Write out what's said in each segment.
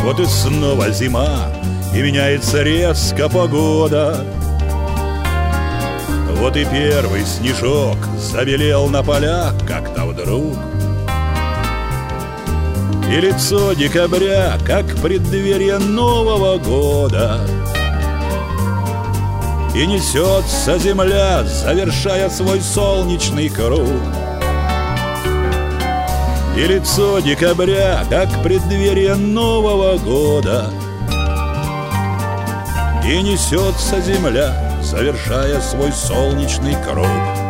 Вот и снова зима, и меняется резко погода. Вот и первый снежок забелел на полях как-то вдруг. И лицо декабря, как преддверие Нового года. И несется земля, завершая свой солнечный круг. И лицо декабря, как преддверие Нового года. И несется земля, завершая свой солнечный круг.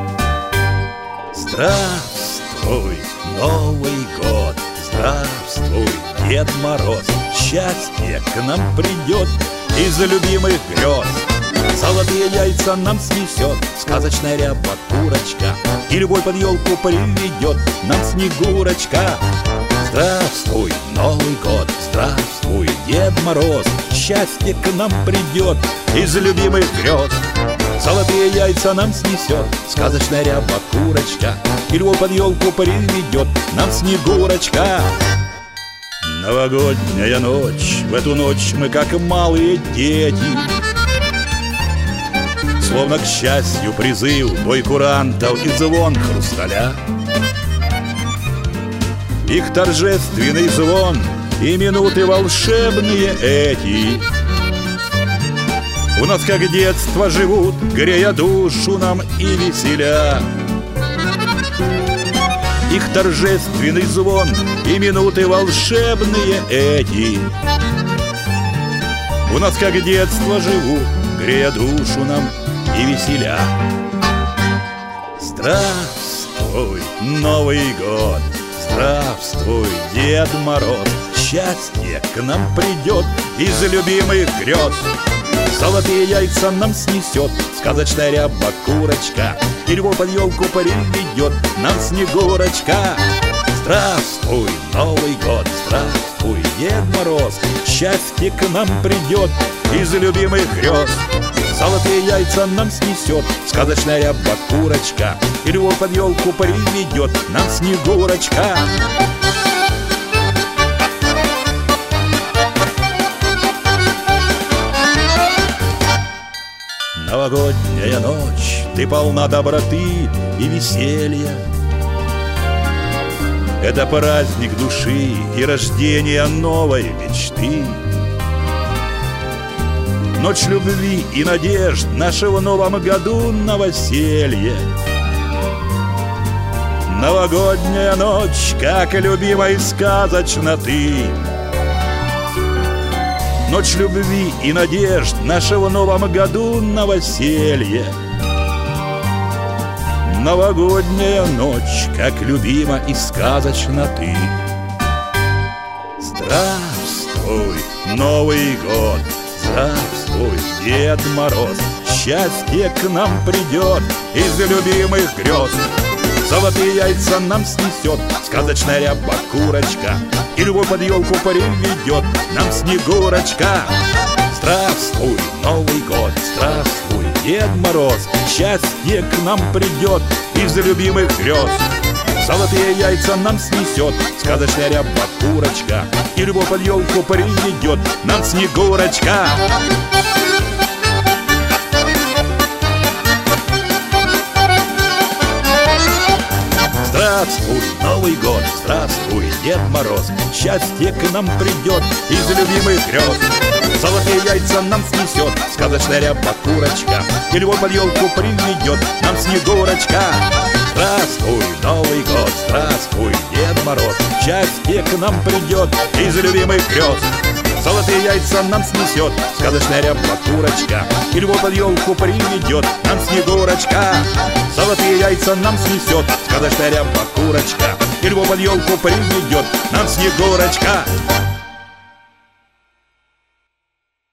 Здравствуй, Новый год! Здравствуй, Дед Мороз! Счастье к нам придет из любимых грез. Золотые яйца нам снесет сказочная ряба-курочка, и любой под елку приведет нам Снегурочка. Здравствуй, Новый год! Здравствуй, Дед Мороз! Счастье к нам придет из любимых грез. Золотые яйца нам снесет сказочная ряба-курочка, и любой под елку приведет нам Снегурочка. Новогодняя ночь, в эту ночь мы как малые дети. Словно к счастью призыв, бой курантов и звон хрусталя. Их торжественный звон и минуты волшебные эти у нас как детство живут, грея душу нам и веселя. Их торжественный звон и минуты волшебные эти у нас как детство живут, грея душу нам и веселя. Здравствуй, Новый год! Здравствуй, Дед Мороз! Счастье к нам придет из любимых грез. Золотые яйца нам снесет сказочная ряба-курочка, и любой под елку приведет нам Снегурочка. Здравствуй, Новый год! Здравствуй, Дед Мороз! Счастье к нам придет из любимых грез. Золотые яйца нам снесет сказочная ряба-курочка, и любой под елку приведет нам Снегурочка. Новогодняя ночь, ты полна доброты и веселья. Это праздник души и рождение новой мечты. Ночь любви и надежд нашего в новом году новоселье. Новогодняя ночь, как любима и сказочна ты. Ночь любви и надежд нашего в новом году новоселье. Новогодняя ночь, как любима и сказочна ты. Здравствуй, Новый год! Здравствуй, Дед Мороз! Счастье к нам придет из любимых грез. Золотые яйца нам снесет сказочная ряба-курочка, и любой под елку приведет нам Снегурочка. Здравствуй, Новый год! Здравствуй, Дед Мороз! Счастье к нам придет из любимых грез. Золотые яйца нам снесет сказочная ряба-курочка, и любой под елку приведет нам Снегурочка. Здравствуй, Новый год! Здравствуй, Дед Мороз! Счастье к нам придет из любимых грез. Золотые яйца нам снесет сказочная ряба-курочка, и любой под елку приведет нам Снегурочка. Здравствуй, Новый год! Здравствуй, Дед Мороз! Счастье к нам придет из любимых грез. Золотые яйца нам снесет сказочная ряба-курочка, и любой под елку приведет нам Снегурочка. Золотые яйца нам снесет сказочная ряба-курочка, и любой под елку приведет нам Снегурочка.